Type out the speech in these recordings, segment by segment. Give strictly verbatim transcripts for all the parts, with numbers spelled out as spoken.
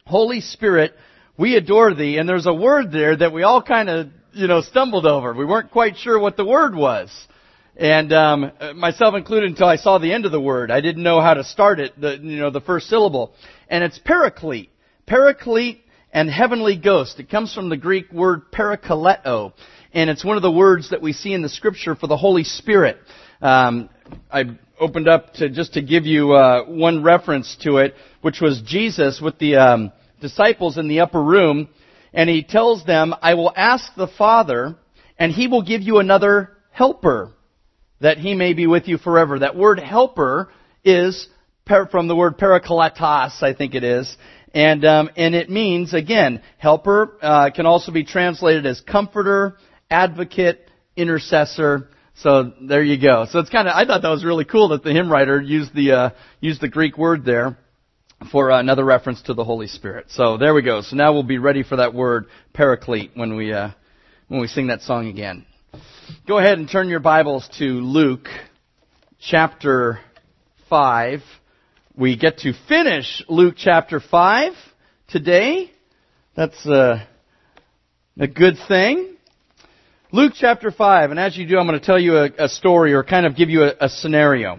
Holy Spirit, we adore thee. And there's a word there that we all kind of, you know, stumbled over. We weren't quite sure what the word was. And um, myself included until I saw the end of the word. I didn't know how to start it, the, you know, the first syllable. And it's paraclete. Paraclete and heavenly ghost. It comes from the Greek word parakaleo. And it's one of the words that we see in the Scripture for the Holy Spirit. Um, I opened up to just to give you uh, one reference to it, which was Jesus with the um, disciples in the upper room. And He tells them, I will ask the Father, and He will give you another helper, that He may be with you forever. That word helper is from the word parakletos, I think it is. And um, and it means, again, helper uh, can also be translated as comforter, advocate, intercessor. So there you go. So it's kind of, I thought that was really cool that the hymn writer used the uh, used the Greek word there for another reference to the Holy Spirit. So there we go. So now we'll be ready for that word paraclete when we uh, when we sing that song again. Go ahead and turn your Bibles to Luke chapter five. We get to finish Luke chapter five today. That's uh, a good thing. Luke chapter five, and as you do, I'm going to tell you a, a story or kind of give you a, a scenario.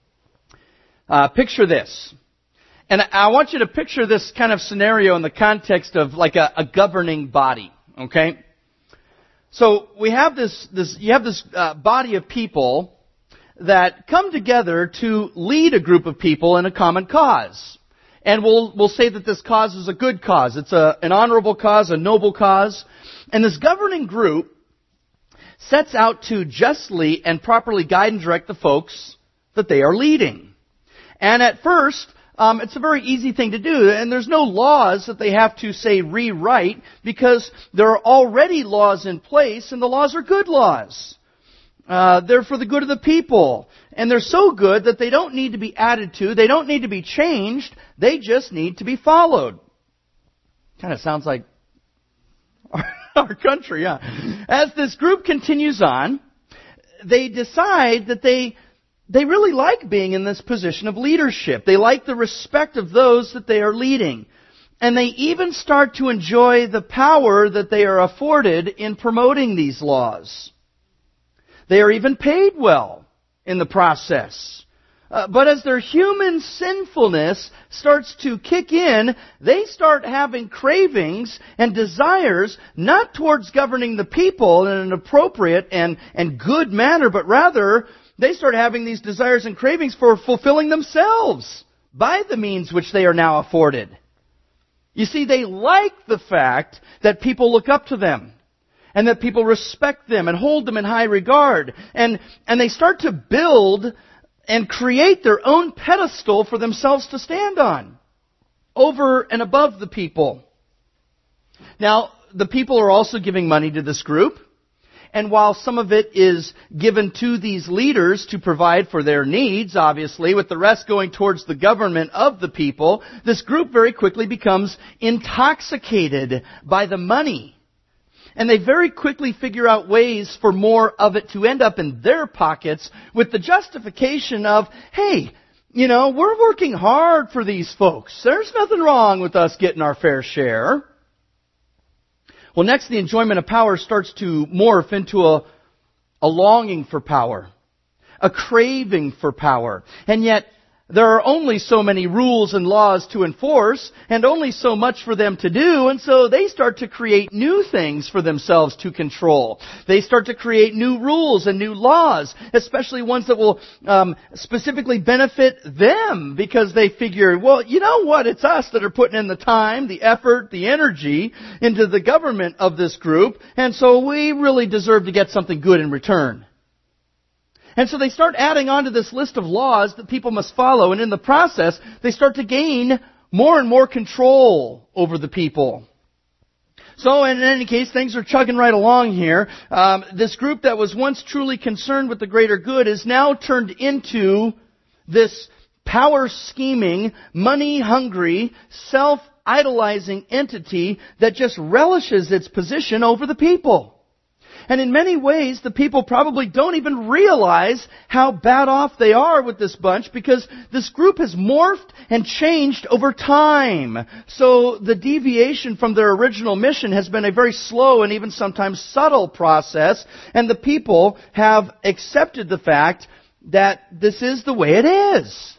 Uh, picture this. And I want you to picture this kind of scenario in the context of like a, a governing body, okay? So we have this, this you have this uh, body of people that come together to lead a group of people in a common cause. And we'll we'll say that this cause is a good cause. It's a, an honorable cause, a noble cause. And this governing group sets out to justly and properly guide and direct the folks that they are leading. And at first, um, it's a very easy thing to do. And there's no laws that they have to, say, rewrite, because there are already laws in place, and the laws are good laws. Uh, they're for the good of the people. And they're so good that they don't need to be added to. They don't need to be changed. They just need to be followed. Kind of sounds like our, our country, yeah. As this group continues on, they decide that they they really like being in this position of leadership. They like the respect of those that they are leading. And they even start to enjoy the power that they are afforded in promoting these laws. They are even paid well in the process. Uh, but as their human sinfulness starts to kick in, they start having cravings and desires not towards governing the people in an appropriate and, and good manner, but rather they start having these desires and cravings for fulfilling themselves by the means which they are now afforded. You see, they like the fact that people look up to them, and that people respect them and hold them in high regard. And, and they start to build and create their own pedestal for themselves to stand on, over and above the people. Now, the people are also giving money to this group. And while some of it is given to these leaders to provide for their needs, obviously, with the rest going towards the government of the people, this group very quickly becomes intoxicated by the money. And they very quickly figure out ways for more of it to end up in their pockets with the justification of, hey, you know, we're working hard for these folks. There's nothing wrong with us getting our fair share. Well, next, the enjoyment of power starts to morph into a, a longing for power, a craving for power. And yet, there are only so many rules and laws to enforce, and only so much for them to do, and so they start to create new things for themselves to control. They start to create new rules and new laws, especially ones that will um, specifically benefit them, because they figure, well, you know what, it's us that are putting in the time, the effort, the energy into the government of this group, and so we really deserve to get something good in return. And so they start adding on to this list of laws that people must follow. And in the process, they start to gain more and more control over the people. So in any case, things are chugging right along here. Um, this group that was once truly concerned with the greater good is now turned into this power-scheming, money-hungry, self-idolizing entity that just relishes its position over the people. And in many ways, the people probably don't even realize how bad off they are with this bunch, because this group has morphed and changed over time. So the deviation from their original mission has been a very slow and even sometimes subtle process, and the people have accepted the fact that this is the way it is.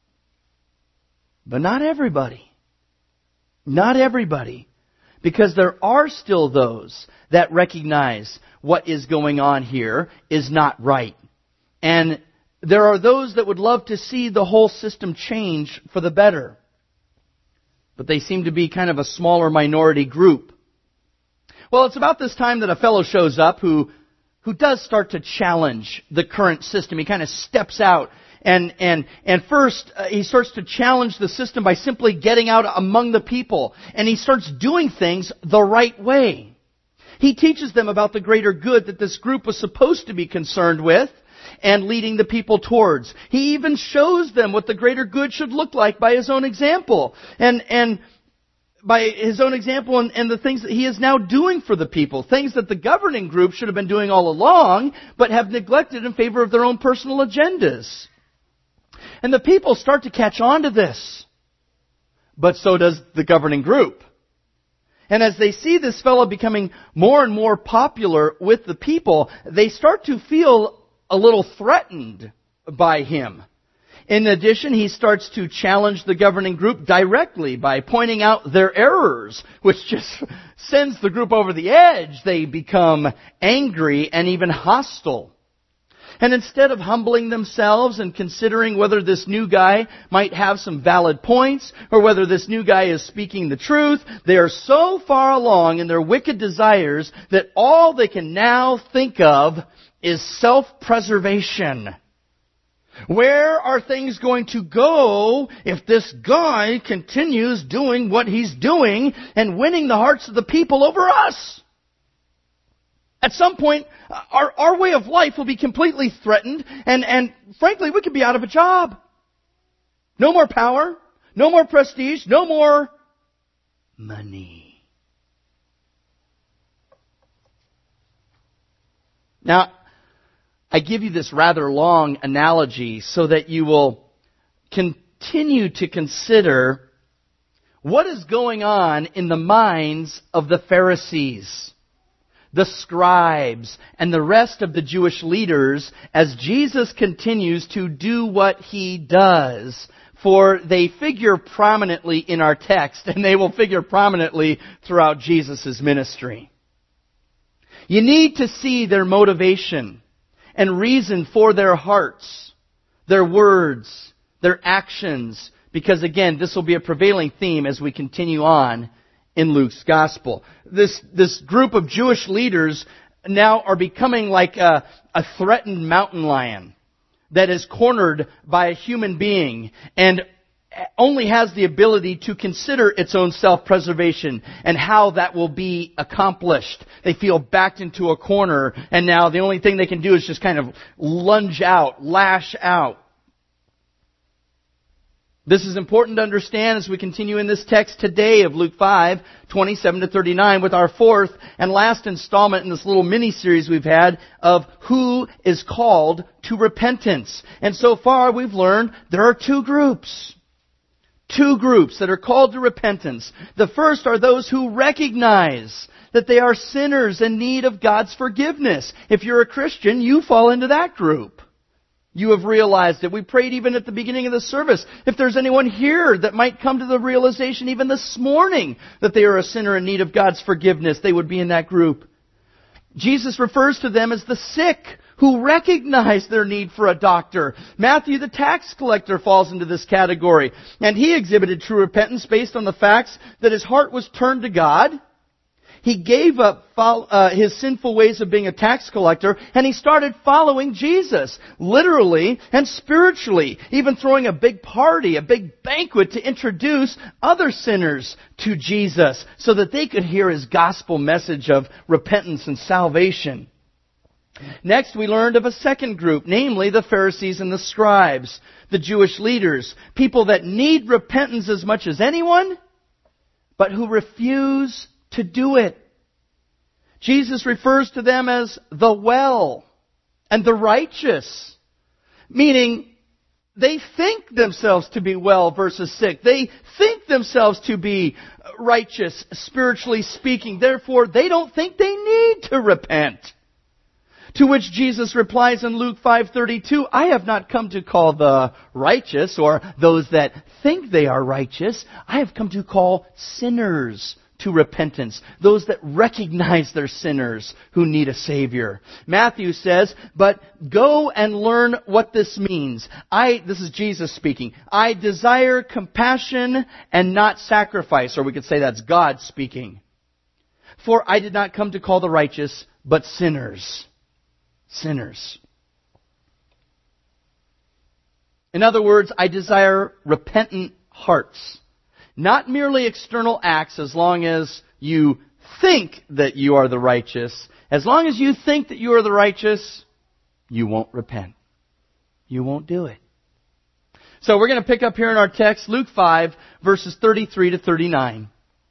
But not everybody. Not everybody. Because there are still those that recognize what is going on here is not right. And there are those that would love to see the whole system change for the better. But they seem to be kind of a smaller minority group. Well, it's about this time that a fellow shows up who, who does start to challenge the current system. He kind of steps out. And, and, and first, uh, he starts to challenge the system by simply getting out among the people. And he starts doing things the right way. He teaches them about the greater good that this group was supposed to be concerned with and leading the people towards. He even shows them what the greater good should look like by his own example. And, and by his own example and, and the things that he is now doing for the people. Things that the governing group should have been doing all along, but have neglected in favor of their own personal agendas. And the people start to catch on to this. But so does the governing group. And as they see this fellow becoming more and more popular with the people, they start to feel a little threatened by him. In addition, he starts to challenge the governing group directly by pointing out their errors, which just sends the group over the edge. They become angry and even hostile. And instead of humbling themselves and considering whether this new guy might have some valid points or whether this new guy is speaking the truth, they are so far along in their wicked desires that all they can now think of is self-preservation. Where are things going to go if this guy continues doing what he's doing and winning the hearts of the people over us? At some point, our, our way of life will be completely threatened, and, and frankly, we could be out of a job. No more power, no more prestige, no more money. Now, I give you this rather long analogy so that you will continue to consider what is going on in the minds of the Pharisees, the scribes, and the rest of the Jewish leaders as Jesus continues to do what He does. For they figure prominently in our text, and they will figure prominently throughout Jesus' ministry. You need to see their motivation and reason for their hearts, their words, their actions, because again, this will be a prevailing theme as we continue on in Luke's Gospel. This, this group of Jewish leaders now are becoming like a, a threatened mountain lion that is cornered by a human being and only has the ability to consider its own self-preservation and how that will be accomplished. They feel backed into a corner, and now the only thing they can do is just kind of lunge out, lash out. This is important to understand as we continue in this text today of Luke five, twenty-seven to thirty-nine, with our fourth and last installment in this little mini-series we've had of who is called to repentance. And so far we've learned there are two groups. Two groups that are called to repentance. The first are those who recognize that they are sinners in need of God's forgiveness. If you're a Christian, you fall into that group. You have realized it. We prayed even at the beginning of the service. If there's anyone here that might come to the realization even this morning that they are a sinner in need of God's forgiveness, they would be in that group. Jesus refers to them as the sick who recognize their need for a doctor. Matthew the tax collector falls into this category. And he exhibited true repentance based on the facts that his heart was turned to God. He gave up uh, his sinful ways of being a tax collector, and he started following Jesus, literally and spiritually, even throwing a big party, a big banquet to introduce other sinners to Jesus so that they could hear his gospel message of repentance and salvation. Next, we learned of a second group, namely the Pharisees and the scribes, the Jewish leaders, people that need repentance as much as anyone, but who refuse to do it. Jesus refers to them as the well and the righteous, meaning they think themselves to be well versus sick. They think themselves to be righteous, spiritually speaking. Therefore, they don't think they need to repent. To which Jesus replies in Luke five thirty-two, I have not come to call the righteous or those that think they are righteous. I have come to call sinners to repentance. Those that recognize they're sinners who need a Savior. Matthew says, but go and learn what this means. I, this is Jesus speaking, I desire compassion and not sacrifice. Or we could say that's God speaking. For I did not come to call the righteous, but sinners. Sinners. In other words, I desire repentant hearts. Not merely external acts as long as you think that you are the righteous. As long as you think that you are the righteous, you won't repent. You won't do it. So we're going to pick up here in our text, Luke five, verses thirty-three to thirty-nine.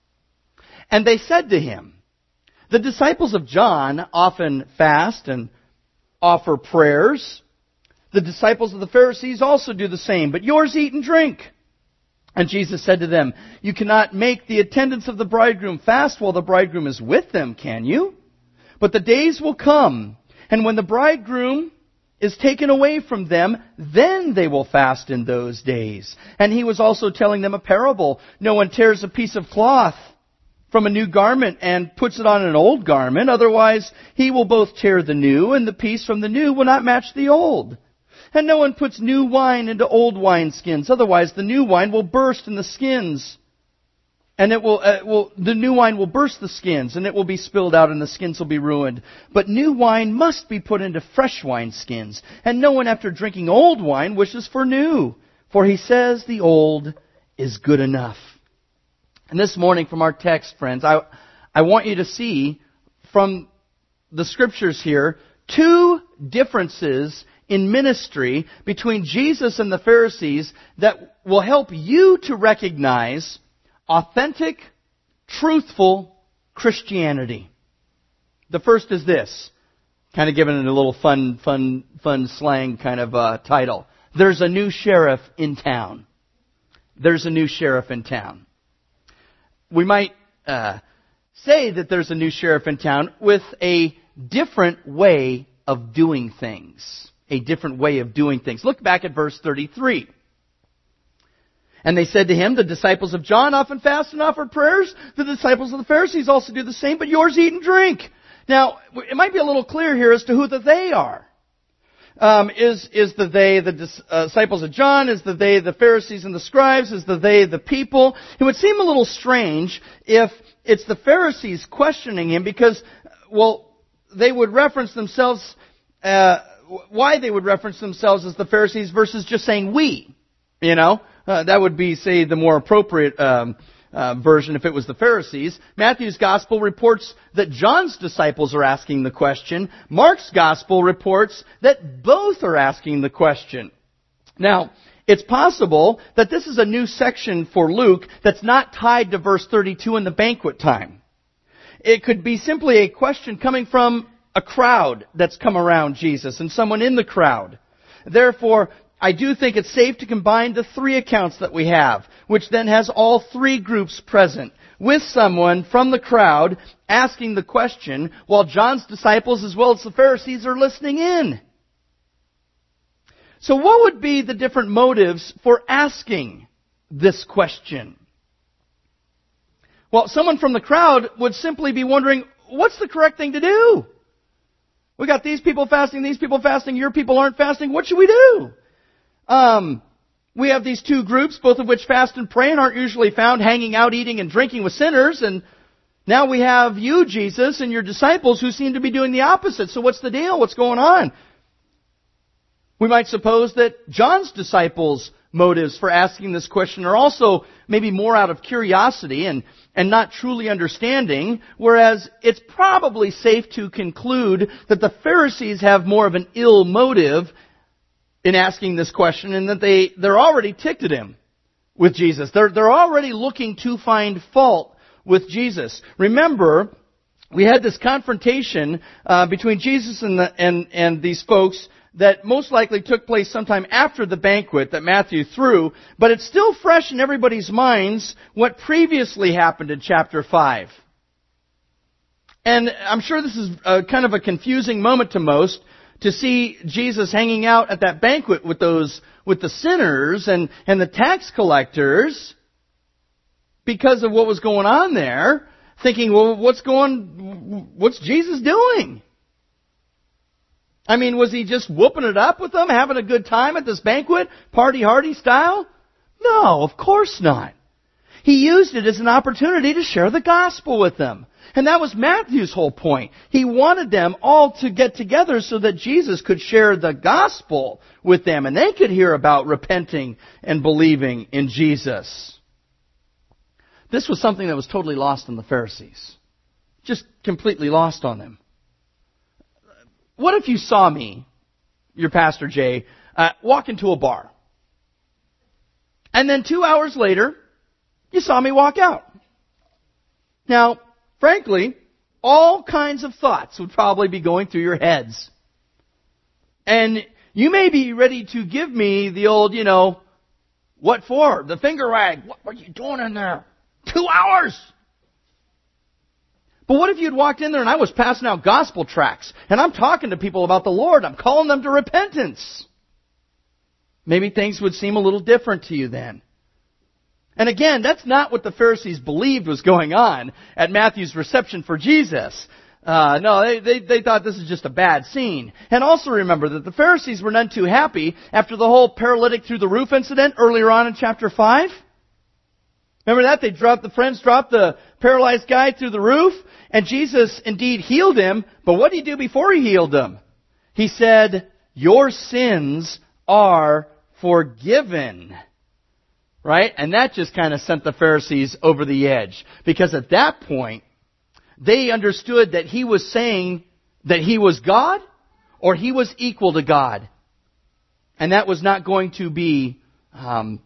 And they said to him, the disciples of John often fast and offer prayers. The disciples of the Pharisees also do the same, but yours eat and drink. And Jesus said to them, you cannot make the attendants of the bridegroom fast while the bridegroom is with them, can you? But the days will come, and when the bridegroom is taken away from them, then they will fast in those days. And he was also telling them a parable. No one tears a piece of cloth from a new garment and puts it on an old garment. Otherwise, he will both tear the new, and the piece from the new will not match the old. And no one puts new wine into old wineskins. Otherwise, the new wine will burst in the skins. And it will, uh, will, the new wine will burst the skins, and it will be spilled out, and the skins will be ruined. But new wine must be put into fresh wineskins. And no one, after drinking old wine, wishes for new. For he says the old is good enough. And this morning from our text, friends, I, I want you to see from the Scriptures here two differences in ministry between Jesus and the Pharisees that will help you to recognize authentic, truthful Christianity. The first is this, kind of given it a little fun, fun, fun slang kind of uh, title. There's a new sheriff in town. There's a new sheriff in town. We might uh, say that there's a new sheriff in town with a different way of doing things. A different way of doing things. Look back at verse thirty-three. And they said to him, the disciples of John often fast and offer prayers. The disciples of the Pharisees also do the same, but yours eat and drink. Now, it might be a little clear here as to who the they are. Um, is, is the they the dis, uh, disciples of John? Is the they the Pharisees and the scribes? Is the they the people? It would seem a little strange if it's the Pharisees questioning him because, well, they would reference themselves, uh, why they would reference themselves as the Pharisees versus just saying we. You know, uh, that would be, say, the more appropriate um, uh, version if it was the Pharisees. Matthew's Gospel reports that John's disciples are asking the question. Mark's Gospel reports that both are asking the question. Now, it's possible that this is a new section for Luke that's not tied to verse thirty-two in the banquet time. It could be simply a question coming from a crowd that's come around Jesus and someone in the crowd. Therefore, I do think it's safe to combine the three accounts that we have, which then has all three groups present, with someone from the crowd asking the question, while John's disciples as well as the Pharisees are listening in. So what would be the different motives for asking this question? Well, someone from the crowd would simply be wondering, what's the correct thing to do? We got these people fasting, these people fasting, your people aren't fasting. What should we do? Um, we have these two groups, both of which fast and pray and aren't usually found hanging out, eating and drinking with sinners. And now we have you, Jesus, and your disciples who seem to be doing the opposite. So what's the deal? What's going on? We might suppose that John's disciples' motives for asking this question are also maybe more out of curiosity and, and not truly understanding, whereas it's probably safe to conclude that the Pharisees have more of an ill motive in asking this question, and that they, they're already ticked at him with Jesus. They're, they're already looking to find fault with Jesus. Remember, we had this confrontation uh, between Jesus and, the, and, and these folks that most likely took place sometime after the banquet that Matthew threw, but it's still fresh in everybody's minds what previously happened in chapter five. And I'm sure this is a, kind of a confusing moment to most, to see Jesus hanging out at that banquet with those, with the sinners and, and the tax collectors because of what was going on there, thinking, well, what's going, what's Jesus doing? I mean, was he just whooping it up with them, having a good time at this banquet, party hardy style? No, of course not. He used it as an opportunity to share the gospel with them. And that was Matthew's whole point. He wanted them all to get together so that Jesus could share the gospel with them and they could hear about repenting and believing in Jesus. This was something that was totally lost on the Pharisees. Just completely lost on them. What if you saw me, your Pastor Jay, uh, walk into a bar, and then two hours later, you saw me walk out? Now, frankly, all kinds of thoughts would probably be going through your heads. And you may be ready to give me the old, you know, what for? The finger wag. What were you doing in there? Two hours! But what if you'd walked in there and I was passing out gospel tracts and I'm talking to people about the Lord, I'm calling them to repentance? Maybe things would seem a little different to you then. And again, that's not what the Pharisees believed was going on at Matthew's reception for Jesus. Uh, no, they, they, they thought this is just a bad scene. And also remember that the Pharisees were none too happy after the whole paralytic through the roof incident earlier on in chapter five. Remember that? They dropped, the friends dropped the paralyzed guy through the roof, and Jesus indeed healed him. But what did he do before he healed him? He said, "Your sins are forgiven." Right? And that just kind of sent the Pharisees over the edge. Because at that point, they understood that he was saying that he was God or he was equal to God. And that was not going to be um,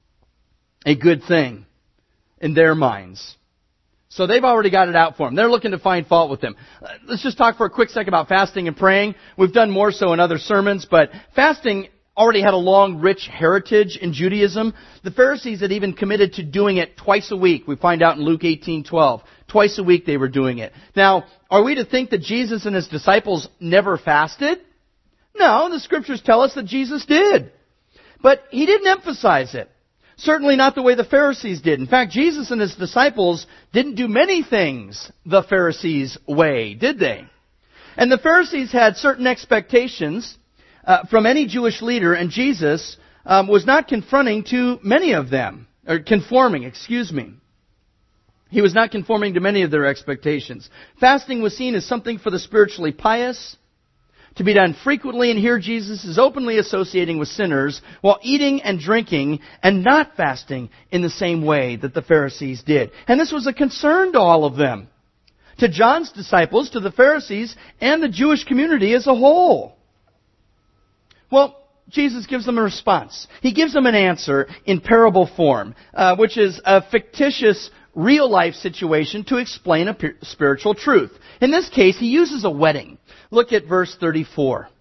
a good thing in their minds. So they've already got it out for him. They're looking to find fault with him. Let's just talk for a quick second about fasting and praying. We've done more so in other sermons, but fasting already had a long, rich heritage in Judaism. The Pharisees had even committed to doing it twice a week. We find out in Luke eighteen twelve. Twice a week they were doing it. Now, are we to think that Jesus and his disciples never fasted? No, the Scriptures tell us that Jesus did. But he didn't emphasize it. Certainly not the way the Pharisees did. In fact, Jesus and his disciples didn't do many things the Pharisees' way, did they? And the Pharisees had certain expectations uh, from any Jewish leader, and Jesus um, was not confronting to many of them, or conforming, excuse me. He was not conforming to many of their expectations. Fasting was seen as something for the spiritually pious, to be done frequently, and here Jesus is openly associating with sinners while eating and drinking and not fasting in the same way that the Pharisees did. And this was a concern to all of them, to John's disciples, to the Pharisees, and the Jewish community as a whole. Well, Jesus gives them a response. He gives them an answer in parable form, uh, which is a fictitious real-life situation to explain a spiritual truth. In this case, he uses a wedding. Look at verse thirty-four.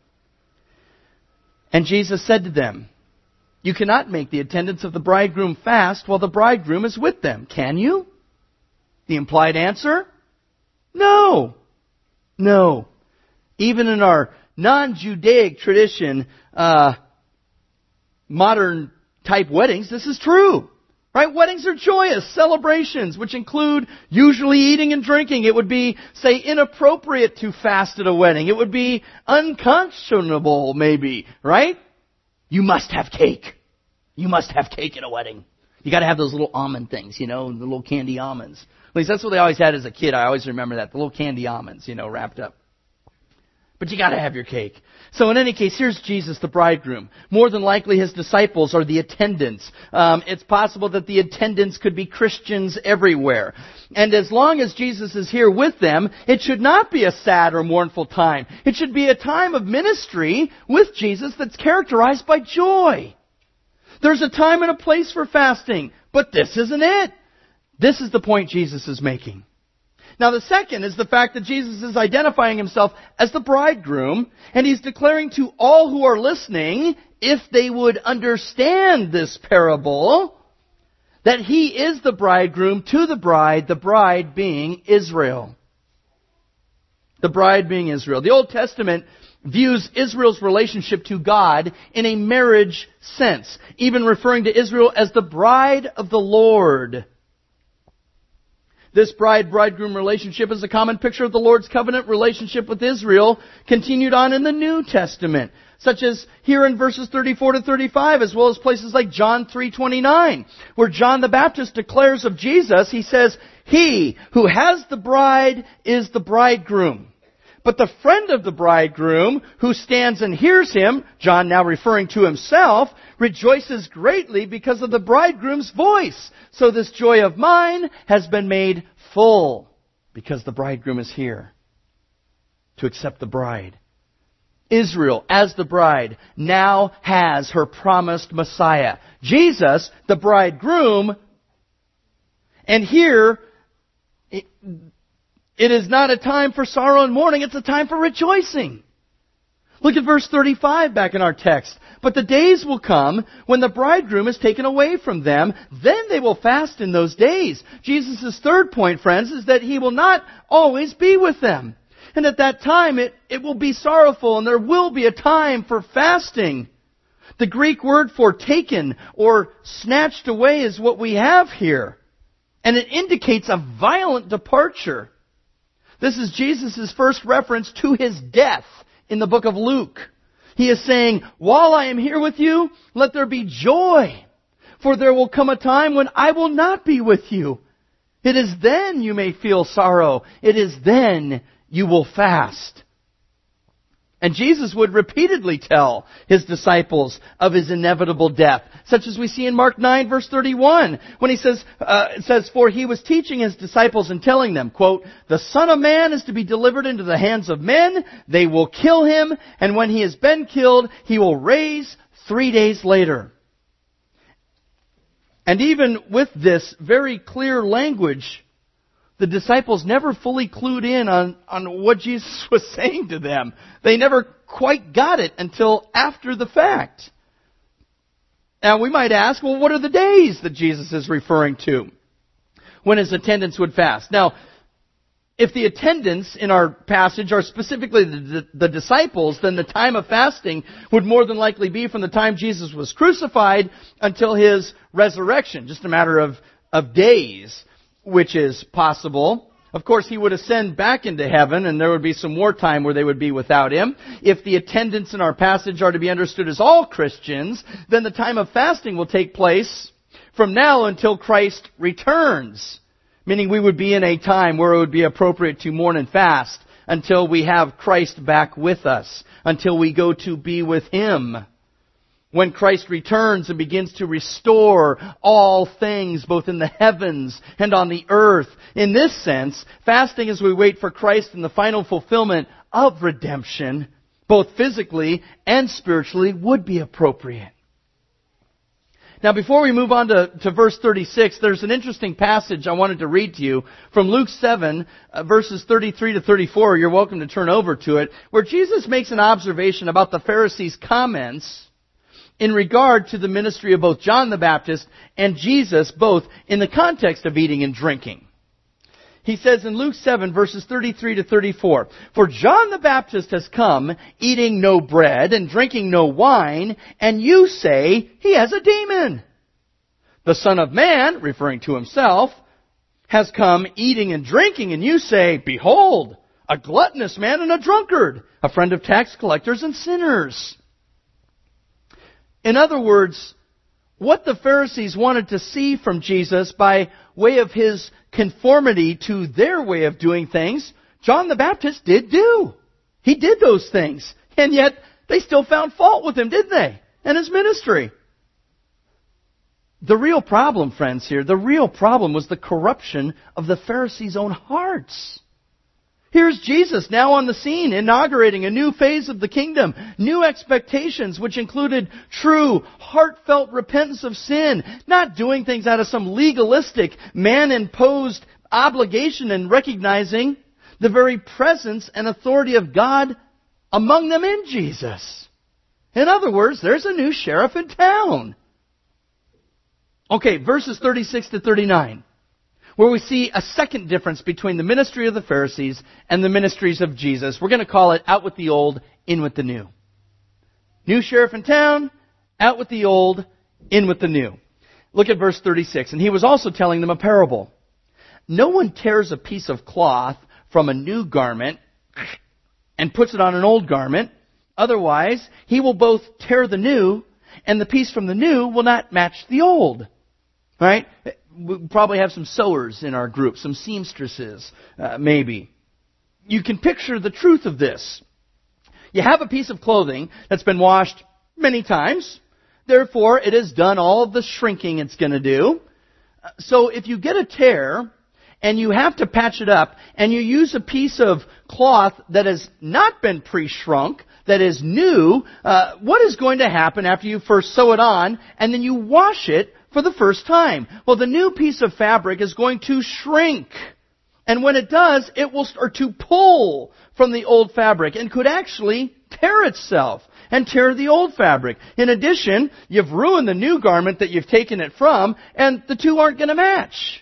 And Jesus said to them, "You cannot make the attendants of the bridegroom fast while the bridegroom is with them, can you?" The implied answer? No. No. Even in our non-Judaic tradition, uh, modern type weddings, this is true. Right? Weddings are joyous celebrations, which include usually eating and drinking. It would be, say, inappropriate to fast at a wedding. It would be unconscionable, maybe. Right? You must have cake. You must have cake at a wedding. You got to have those little almond things, you know, the little candy almonds. At least that's what they always had as a kid. I always remember that. The little candy almonds, you know, wrapped up. But you got to have your cake. So in any case, here's Jesus, the bridegroom. More than likely, his disciples are the attendants. Um, it's possible that the attendants could be Christians everywhere. And as long as Jesus is here with them, it should not be a sad or mournful time. It should be a time of ministry with Jesus that's characterized by joy. There's a time and a place for fasting, but this isn't it. This is the point Jesus is making. Now the second is the fact that Jesus is identifying himself as the bridegroom, and he's declaring to all who are listening, if they would understand this parable, that he is the bridegroom to the bride, the bride being Israel. The bride being Israel. The Old Testament views Israel's relationship to God in a marriage sense, even referring to Israel as the bride of the Lord. This bride-bridegroom relationship is a common picture of the Lord's covenant relationship with Israel, continued on in the New Testament, such as here in verses thirty-four to thirty-five, as well as places like John three twenty-nine, where John the Baptist declares of Jesus, he says, "He who has the bride is the bridegroom. But the friend of the bridegroom, who stands and hears him," John now referring to himself, "rejoices greatly because of the bridegroom's voice. So this joy of mine has been made full," because the bridegroom is here to accept the bride. Israel, as the bride, now has her promised Messiah. Jesus, the bridegroom, and here, it, it is not a time for sorrow and mourning, it's a time for rejoicing. Look at verse thirty-five back in our text. "But the days will come when the bridegroom is taken away from them. Then they will fast in those days." Jesus' third point, friends, is that He will not always be with them. And at that time, it, it will be sorrowful, and there will be a time for fasting. The Greek word for taken or snatched away is what we have here. And it indicates a violent departure. This is Jesus' first reference to His death in the book of Luke. He is saying, "While I am here with you, let there be joy. For there will come a time when I will not be with you. It is then you may feel sorrow. It is then you will fast." And Jesus would repeatedly tell His disciples of His inevitable death, such as we see in Mark nine, verse thirty-one, when He says, uh, it says, "For He was teaching His disciples and telling them," quote, "The Son of Man is to be delivered into the hands of men. They will kill Him, and when He has been killed, He will raise three days later." And even with this very clear language, the disciples never fully clued in on, on what Jesus was saying to them. They never quite got it until after the fact. Now we might ask, well, what are the days that Jesus is referring to when His attendants would fast? Now, if the attendants in our passage are specifically the, the, the disciples, then the time of fasting would more than likely be from the time Jesus was crucified until His resurrection, just a matter of, of days, which is possible. Of course, He would ascend back into heaven, and there would be some more time where they would be without Him. If the attendants in our passage are to be understood as all Christians, then the time of fasting will take place from now until Christ returns. Meaning we would be in a time where it would be appropriate to mourn and fast until we have Christ back with us, until we go to be with Him. When Christ returns and begins to restore all things, both in the heavens and on the earth. In this sense, fasting as we wait for Christ in the final fulfillment of redemption, both physically and spiritually, would be appropriate. Now, before we move on to, to verse thirty-six, there's an interesting passage I wanted to read to you from Luke seven, uh, verses thirty-three to thirty-four. You're welcome to turn over to it, where Jesus makes an observation about the Pharisees' comments in regard to the ministry of both John the Baptist and Jesus, both in the context of eating and drinking. He says in Luke seven, verses thirty-three to thirty-four, "For John the Baptist has come, eating no bread and drinking no wine, and you say, he has a demon. The Son of Man," referring to Himself, "has come eating and drinking, and you say, behold, a gluttonous man and a drunkard, a friend of tax collectors and sinners." In other words, what the Pharisees wanted to see from Jesus by way of His conformity to their way of doing things, John the Baptist did do. He did those things. And yet, they still found fault with Him, didn't they? And His ministry. The real problem, friends, here, the real problem was the corruption of the Pharisees' own hearts. Here's Jesus now on the scene, inaugurating a new phase of the kingdom, new expectations which included true, heartfelt repentance of sin, not doing things out of some legalistic, man-imposed obligation in recognizing the very presence and authority of God among them in Jesus. In other words, there's a new sheriff in town. Okay, verses thirty-six to thirty-nine, where we see a second difference between the ministry of the Pharisees and the ministries of Jesus. We're going to call it out with the old, in with the new. New sheriff in town, out with the old, in with the new. Look at verse thirty-six. And he was also telling them a parable. No one tears a piece of cloth from a new garment and puts it on an old garment. Otherwise, he will both tear the new, and the piece from the new will not match the old. Right? We probably have some sewers in our group, some seamstresses, uh, maybe. You can picture the truth of this. You have a piece of clothing that's been washed many times. Therefore, it has done all of the shrinking it's going to do. So if you get a tear and you have to patch it up and you use a piece of cloth that has not been pre-shrunk, that is new, uh, what is going to happen after you first sew it on and then you wash it for the first time? Well, the new piece of fabric is going to shrink. And when it does, it will start to pull from the old fabric and could actually tear itself and tear the old fabric. In addition, you've ruined the new garment that you've taken it from, and the two aren't going to match.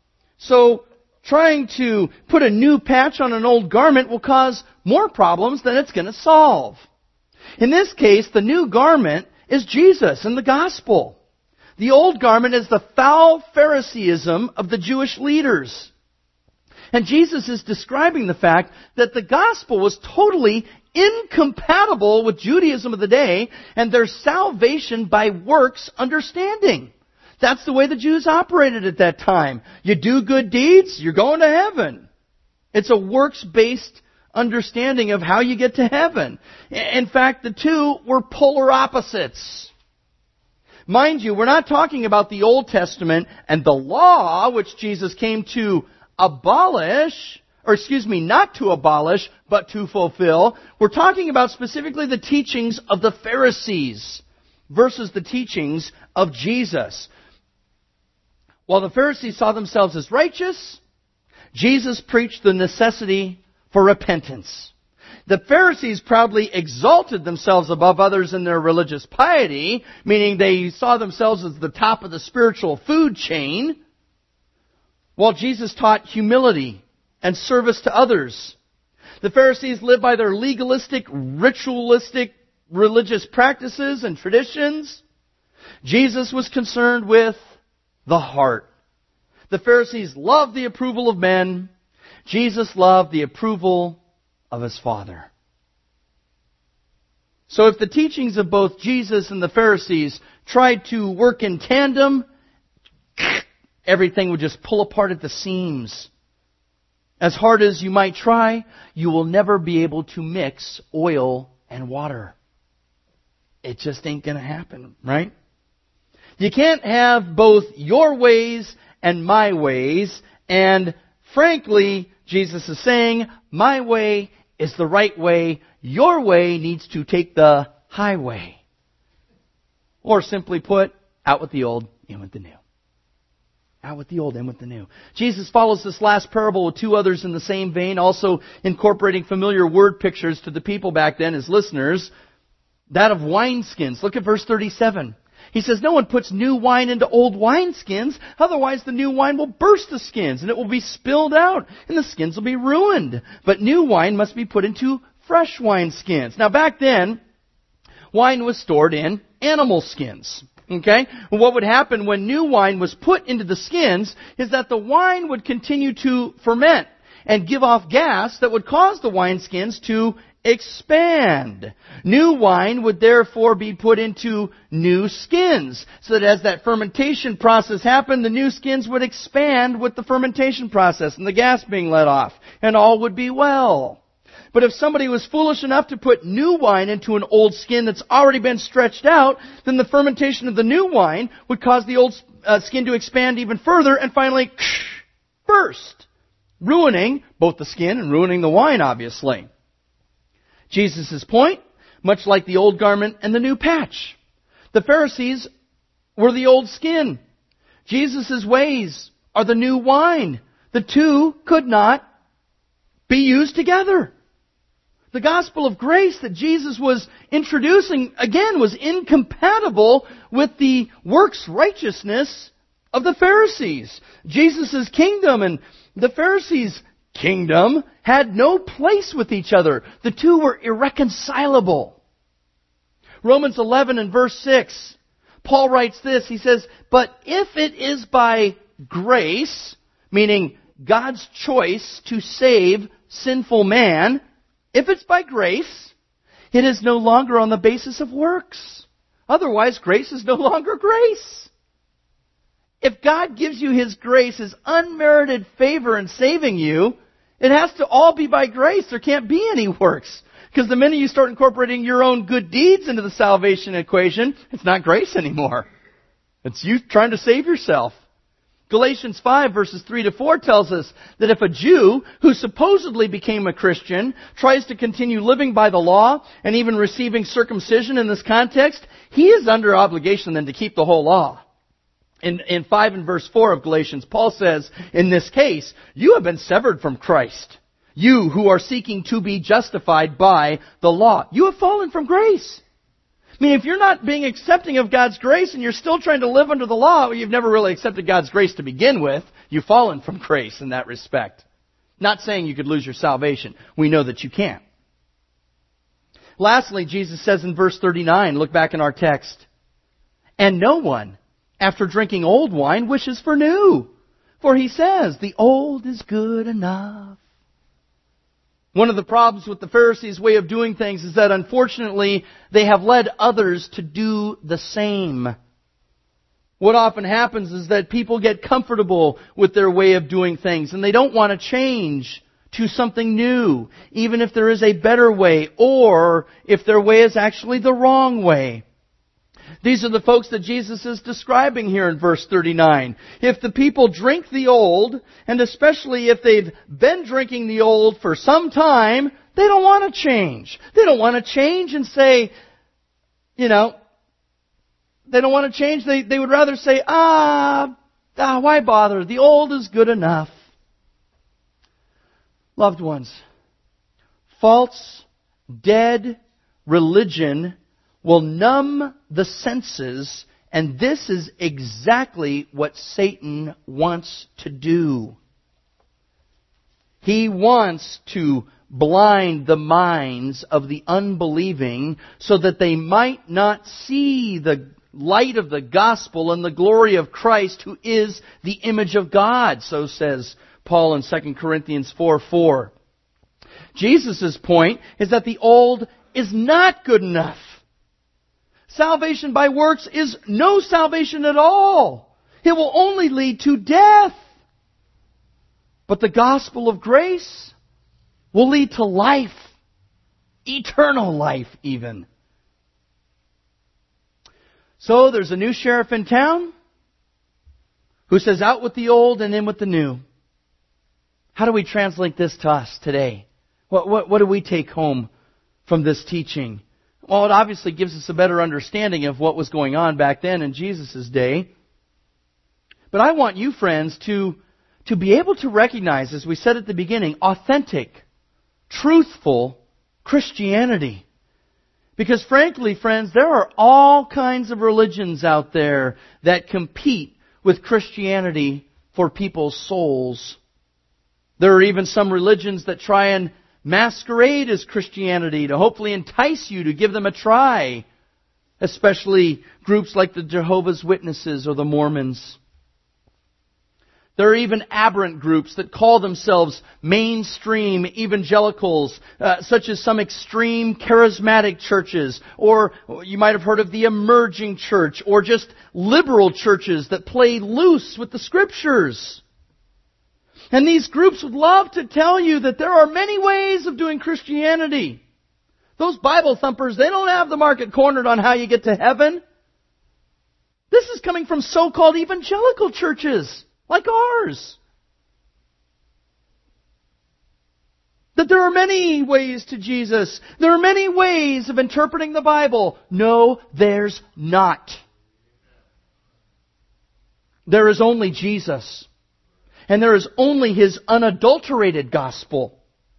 So, trying to put a new patch on an old garment will cause more problems than it's going to solve. In this case, the new garment is Jesus and the gospel. The old garment is the foul Phariseeism of the Jewish leaders. And Jesus is describing the fact that the gospel was totally incompatible with Judaism of the day and their salvation by works understanding. That's the way the Jews operated at that time. You do good deeds, you're going to heaven. It's a works-based understanding of how you get to heaven. In fact, the two were polar opposites. Mind you, we're not talking about the Old Testament and the law, which Jesus came to abolish, or excuse me, not to abolish, but to fulfill. We're talking about specifically the teachings of the Pharisees versus the teachings of Jesus. While the Pharisees saw themselves as righteous, Jesus preached the necessity for repentance. The Pharisees proudly exalted themselves above others in their religious piety, meaning they saw themselves as the top of the spiritual food chain, while Jesus taught humility and service to others. The Pharisees lived by their legalistic, ritualistic, religious practices and traditions. Jesus was concerned with the heart. The Pharisees loved the approval of men. Jesus loved the approval of His Father. So if the teachings of both Jesus and the Pharisees tried to work in tandem, everything would just pull apart at the seams. As hard as you might try, you will never be able to mix oil and water. It just ain't going to happen, right? You can't have both your ways and my ways. And frankly, Jesus is saying, my way is the right way. Your way needs to take the highway. Or simply put, out with the old, in with the new. Out with the old, in with the new. Jesus follows this last parable with two others in the same vein, also incorporating familiar word pictures to the people back then as listeners. That of wineskins. Look at verse thirty-seven. He says, no one puts new wine into old wineskins, otherwise the new wine will burst the skins, and it will be spilled out, and the skins will be ruined. But new wine must be put into fresh wineskins. Now back then, wine was stored in animal skins. Okay? Well, what would happen when new wine was put into the skins is that the wine would continue to ferment and give off gas that would cause the wineskins to expand. New wine would therefore be put into new skins, so that as that fermentation process happened, the new skins would expand with the fermentation process and the gas being let off, and all would be well. But if somebody was foolish enough to put new wine into an old skin that's already been stretched out, then the fermentation of the new wine would cause the old uh, skin to expand even further and finally burst, ruining both the skin and ruining the wine, obviously. Jesus' point, much like the old garment and the new patch. The Pharisees were the old skin. Jesus' ways are the new wine. The two could not be used together. The gospel of grace that Jesus was introducing, again, was incompatible with the works righteousness of the Pharisees. Jesus' kingdom and the Pharisees' kingdom had no place with each other. The two were irreconcilable. Romans eleven and verse six, Paul writes this. He says, "But if it is by grace," meaning God's choice to save sinful man, if it's by grace, it is no longer on the basis of works. Otherwise, grace is no longer grace. If God gives you His grace, His unmerited favor in saving you, it has to all be by grace. There can't be any works. Because the minute you start incorporating your own good deeds into the salvation equation, it's not grace anymore. It's you trying to save yourself. Galatians five verses three to four tells us that if a Jew who supposedly became a Christian tries to continue living by the law and even receiving circumcision in this context, he is under obligation then to keep the whole law. In, in five and verse four of Galatians, Paul says, in this case, you have been severed from Christ. You who are seeking to be justified by the law. You have fallen from grace. I mean, if you're not being accepting of God's grace and you're still trying to live under the law, well, you've never really accepted God's grace to begin with. You've fallen from grace in that respect. Not saying you could lose your salvation. We know that you can't. Lastly, Jesus says in verse thirty-nine, look back in our text, "And no one, after drinking old wine, wishes for new. For he says, the old is good enough." One of the problems with the Pharisees' way of doing things is that unfortunately they have led others to do the same. What often happens is that people get comfortable with their way of doing things and they don't want to change to something new, even if there is a better way or if their way is actually the wrong way. These are the folks that Jesus is describing here in verse thirty-nine. If the people drink the old, and especially if they've been drinking the old for some time, they don't want to change. They don't want to change and say, you know, they don't want to change. They, they would rather say, ah, ah, why bother? The old is good enough. Loved ones, false, dead religion will numb the senses, and this is exactly what Satan wants to do. He wants to blind the minds of the unbelieving so that they might not see the light of the gospel and the glory of Christ, who is the image of God. So says Paul in Second Corinthians four four. Jesus' point is that the old is not good enough. Salvation by works is no salvation at all. It will only lead to death. But the gospel of grace will lead to life. Eternal life even. So there's a new sheriff in town who says, out with the old and in with the new. How do we translate this to us today? What, what, what do we take home from this teaching? Well, it obviously gives us a better understanding of what was going on back then in Jesus' day. But I want you, friends, to, to be able to recognize, as we said at the beginning, authentic, truthful Christianity. Because frankly, friends, there are all kinds of religions out there that compete with Christianity for people's souls. There are even some religions that try and masquerade as Christianity to hopefully entice you to give them a try. Especially groups like the Jehovah's Witnesses or the Mormons. There are even aberrant groups that call themselves mainstream evangelicals, uh, such as some extreme charismatic churches, or you might have heard of the emerging church, or just liberal churches that play loose with the Scriptures. And these groups would love to tell you that there are many ways of doing Christianity. Those Bible thumpers, they don't have the market cornered on how you get to heaven. This is coming from so-called evangelical churches like ours. That there are many ways to Jesus. There are many ways of interpreting the Bible. No, there's not. There is only Jesus. And there is only His unadulterated gospel.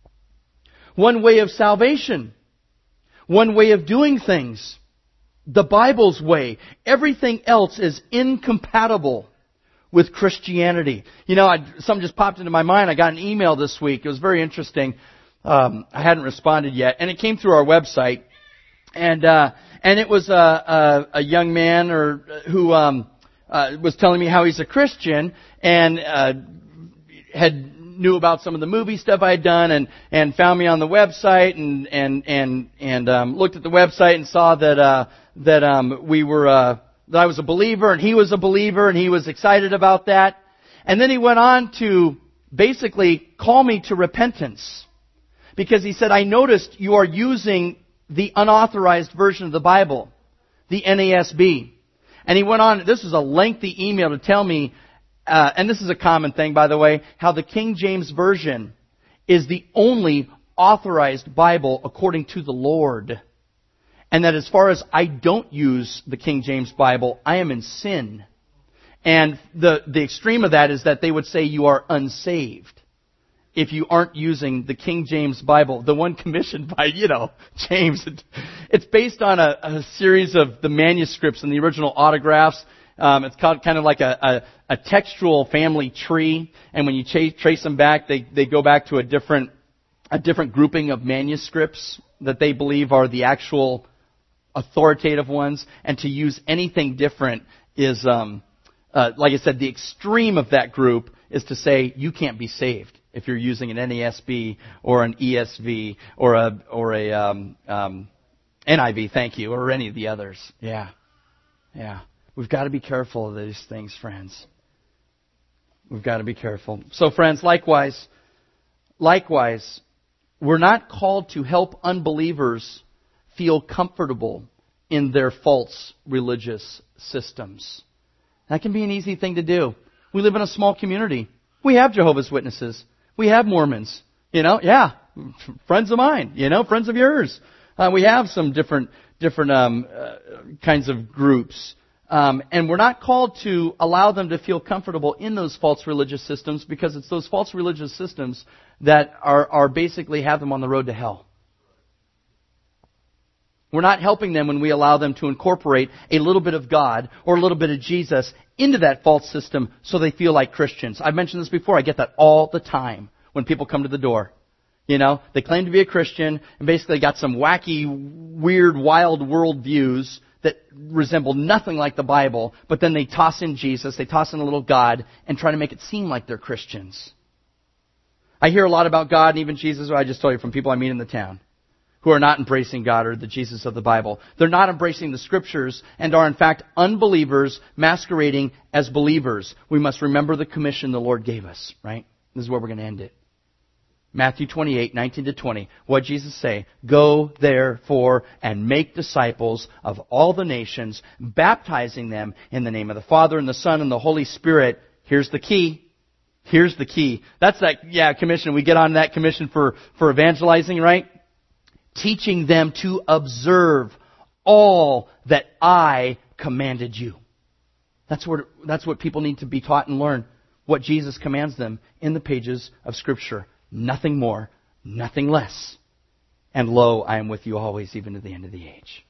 One way of salvation. One way of doing things. The Bible's way. Everything else is incompatible with Christianity. You know, I, something just popped into my mind. I got an email this week. It was very interesting. Um, I hadn't responded yet. And it came through our website. And, uh, and it was a, a, a young man or who, um, uh, was telling me how he's a Christian and, uh, had knew about some of the movie stuff I had done and, and found me on the website and, and, and, and, um, looked at the website and saw that, uh, that, um, we were, uh, that I was a believer and he was a believer and he was excited about that. And then he went on to basically call me to repentance because he said, I noticed you are using the unauthorized version of the Bible, the N A S B. And he went on, this was a lengthy email to tell me, uh, and this is a common thing, by the way, how the King James Version is the only authorized Bible according to the Lord. And that as far as I don't use the King James Bible, I am in sin. And the, the extreme of that is that they would say you are unsaved if you aren't using the King James Bible, the one commissioned by, you know, James. It's based on a, a series of the manuscripts and the original autographs. Um, it's called kind of like a, a, a textual family tree. And when you chase, trace them back, they, they go back to a different, a different grouping of manuscripts that they believe are the actual authoritative ones. And to use anything different is, um, uh, like I said, the extreme of that group is to say you can't be saved if you're using an N A S B or an E S V or a or a um, um, N I V, thank you, or any of the others. Yeah, yeah. We've got to be careful of these things, friends. We've got to be careful. So, friends, likewise, likewise, we're not called to help unbelievers feel comfortable in their false religious systems. That can be an easy thing to do. We live in a small community. We have Jehovah's Witnesses. We have Mormons. You know, yeah, friends of mine. You know, friends of yours. Uh, we have some different different um, uh, kinds of groups. Um, and we're not called to allow them to feel comfortable in those false religious systems because it's those false religious systems that are, are basically have them on the road to hell. We're not helping them when we allow them to incorporate a little bit of God or a little bit of Jesus into that false system so they feel like Christians. I've mentioned this before. I get that all the time when people come to the door. You know, they claim to be a Christian and basically got some wacky, weird, wild world views that resemble nothing like the Bible, but then they toss in Jesus, they toss in a little God, and try to make it seem like they're Christians. I hear a lot about God and even Jesus, I just told you, from people I meet in the town, who are not embracing God or the Jesus of the Bible. They're not embracing the Scriptures and are in fact unbelievers masquerading as believers. We must remember the commission the Lord gave us, right? This is where we're going to end it. Matthew twenty-eight, nineteen to twenty. What did Jesus say? Go therefore and make disciples of all the nations, baptizing them in the name of the Father and the Son and the Holy Spirit. Here's the key. Here's the key. That's that, yeah, commission. We get on that commission for, for evangelizing, right? Teaching them to observe all that I commanded you. That's what, that's what people need to be taught and learn. What Jesus commands them in the pages of Scripture. Nothing more, nothing less. And lo, I am with you always, even to the end of the age.